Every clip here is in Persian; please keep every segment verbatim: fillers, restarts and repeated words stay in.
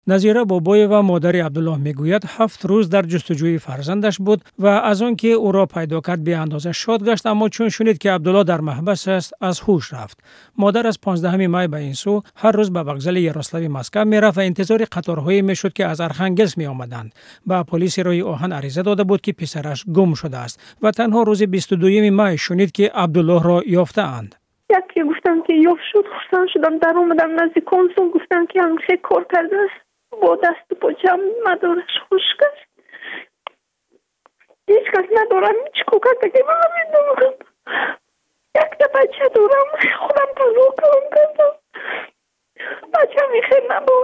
نظیره بابایوا مادر عبدالله میگوید هفت روز در جستجوی فرزندش بود و از آن که او را پیدا کرد به اندازه شاد گشت، اما چون شنید که عبدالله در محبس است از هوش رفت. مادر از پانزدهم می به این سو هر روز به وокزال یاروسلاوی مسکو میرفت و انتظار قطارهایی میشد که از ارخنگلسک می آمدند. به پلیس روی آهن عریضه داده بود که پسرش گم شده است و تنها روز بیست و دو می شنید که عبدالله را یافته اند. یکی گفتم که یافت شد، خرسند شدم، در اومدم نزدیک کنسول، گفتم که همیشه کار کرده است، با دست و پاچم مدارش خشک است، هیچ کس ندارم، هیچ کوکت که من میدونم، یک تا بچه دارم، خودم تنها کارم کردم، بچه میخیر نبود.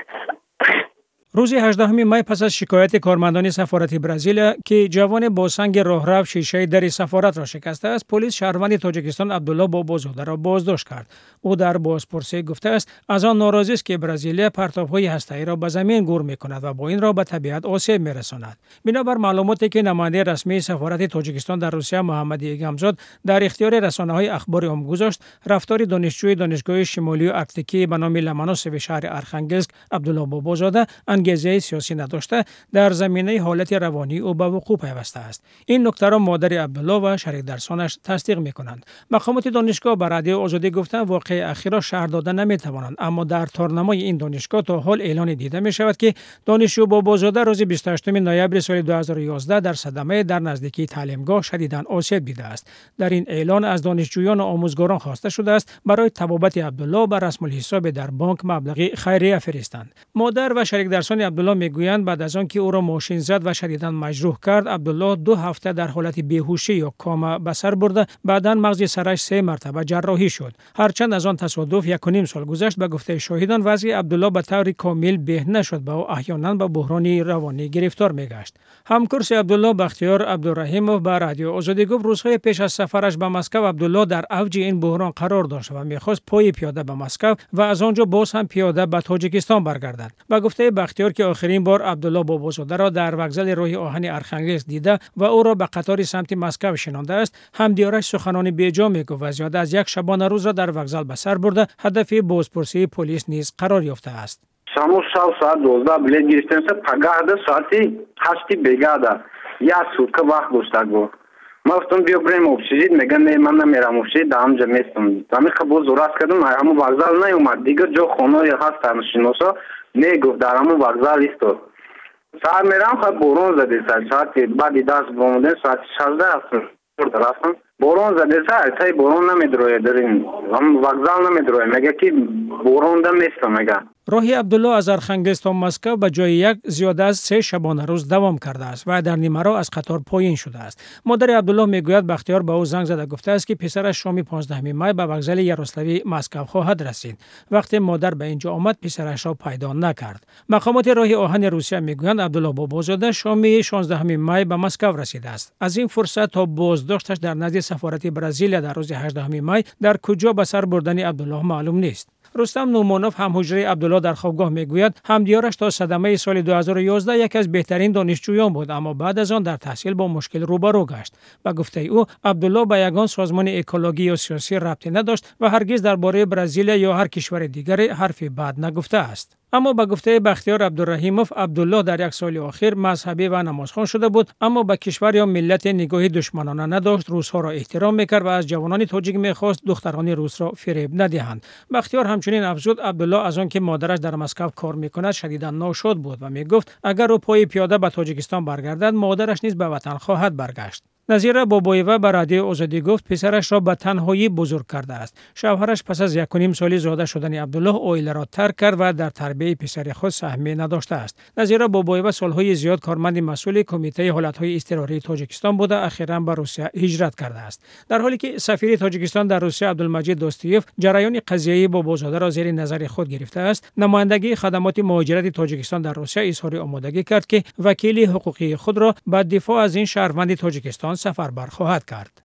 روز هجدهم می پس از شکایت کارمندان سفارت برزیل که جوان با سنگ راهرو شیشه در سفارت را شکسته است، پلیس شهروند تاجیکستان عبدالله بابازاده را بازداشت کرد. او در بازپرسی گفته است از آن ناراضی است که برزیل پرتاب‌های هسته‌ای را به زمین گور می‌کند و با این را به طبیعت آسیب می‌رساند. بنابر معلوماتی که نماینده رسمی سفارت تاجیکستان در روسیه محمد ایگمزاد در اختیار رسانه‌های اخباری عمومی گذاشت، رفتار دانشجوی دانشگاه شمالی و آرکتیکی به نام لمنوسوف شهر ارخنگلسک عبدالله بابازاده انگیزه سیاسی نداشته در زمینه حالت روانی او به وقوع پیوسته است. این نکته را مادر عبدالله و شریک درسانش تصدیق می‌کنند. مقامات دانشگاه به رادیو آزادی گفتند واقعه اخیر را شرح دادن نمی‌توانند، اما در تارنمای این دانشگاه تا حال اعلان دیده می‌شود که دانشجو بابازاده روز بیست و هشتم نوامبر سال دو هزار و یازده در صدمه در نزدیکی تعلیمگاه شدیداً آسیب دیده است. در این اعلان از دانشجویان و آموزگاران خواسته شده است برای تبابت عبدالله بر رسم الحساب در بانک مبلغی خیریه فرستند. مادر و شریک درسان عبدالله میگویند بعد از آنکه او را ماشین زد و شدیداً مجروح کرد، عبدالله دو هفته در حالت بیهوشی یا کام به سر برده، بعداً مغز سرش سه مرتبه جراحی شد. هرچند از آن تصادف یک و نیم سال گذشت، به گفته شاهدان وضع عبدالله به طور کامل بهتر نشد و او احیانا به بحران روانی گرفتار میگشت. همکرس عبدالله بختیار عبدالرحیموف به رادیو آزادی گفت روزهای پیش از سفرش به مسکو عبدالله در اوج این بحران قرار داشت و میخواست پای پیاده به مسکو و از آنجا باز هم پیاده به تاجیکستان برگردد. به گفته بختیار که آخرین بار عبدالله بابازاده را در وокزال راه آهن ارخنگلسک دیده و او را به قطار سمت مسکو شنانده است، همدیارش سخنان بیجا میگفت و زیاد از یک شبانه روز را در وокزال به سر برده هدف بازپرسی پلیس نیز قرار یافته است. شامو شب ساعت دوازده بلیت گرفتن سه پگاه ده ساعتی هشتی بگاده یا سوتکه وقت گذاشته بود. ما گفتم بیا بریم ابشید، میگن نه من نمیرم ابشید، دام جمعستم. دامی خب زوراست کردم، همون وокزال نیومد دیگه، جو خونه هست ترنشینوسا نگفت در همون وокزال است. ساعت میرم خب بارون زده ساعت بعدی دست بومده ساعت شانزده هستم رفتم بارون زده ساعت تای بارون نمیدروه درین هم وокزال نمیدروه، میگه که بارون دم نیست. میگه راه عبدالله از ارخنگلسک تا مسکو به جای یک زیاده از سه شبانه روز دوام کرده است و در نیمه راه از قطار پایین شده است. مادر عبدالله میگوید بختیار به او زنگ زده گفته است که پسرش شام پانزدهم می به وокزال یاروسلاوی مسکو خواهد رسید. وقتی مادر به اینجا آمد پسرش را پیدا نکرد. مقامات راه آهن روسیه میگویند عبدالله بابازاده شام شانزدهم می به مسکو رسیده است. از این فرصت تا بازداشتش در نزد سفارت برزیل در روز هجدهم می در کجا به سر بردن عبدالله معلوم نیست. رستم نومانوف هم حجره عبدالله در خوابگاه میگوید همدیارش تا صدمه سال دو هزار و یازده یک از بهترین دانشجویان بود، اما بعد از آن در تحصیل با مشکل روبرو گشت. به گفته او عبدالله به یگان سازمان اکولوژی یا سیاسی ربطی نداشت و هرگز درباره برزیل یا هر کشور دیگری حرفی بد نگفته است. اما به گفته بختیار عبدالرحیموف عبدالله در یک سال اخیر مذهبی و نمازخوان شده بود، اما به کشور یا ملت نگاه دشمنانه نداشت، روس‌ها را احترام میکرد و از جوانان تاجیک میخواست دختران روس را فریب ندهند. بختیار همچنین افزود عبدالله از آن که مادرش در مسکو کار میکند شدیداً ناشاد بود و میگفت اگر او پای پیاده به تاجیکستان برگردد مادرش نیز به وطن خواهد برگشت. نظیره بابایوا به رادیو آزادی گفت پسرش را به تنهایی بزرگ کرده است. شوهرش پس از یک و نیم سالی زاده شدن عبدالله عائله را ترک کرد و در تربیت پسر خود سهمی نداشته است. نظیره بابایوا سالهای زیاد کارمند مسئول کمیته حالتهای اضطراری تاجیکستان بوده، اخیراً به روسیه هجرت کرده است. در حالی که سفیر تاجیکستان در روسیه عبدالمجید دوستیف جریان قضیه بابازاده را زیر نظر خود گرفته است، نمایندگی خدمات مهاجرت تاجیکستان در روسیه اظهار آمادگی کرد که وکیل حقوقی خود را به دفاع از این شهروند تاجیکستان سفربر خواهد کرد.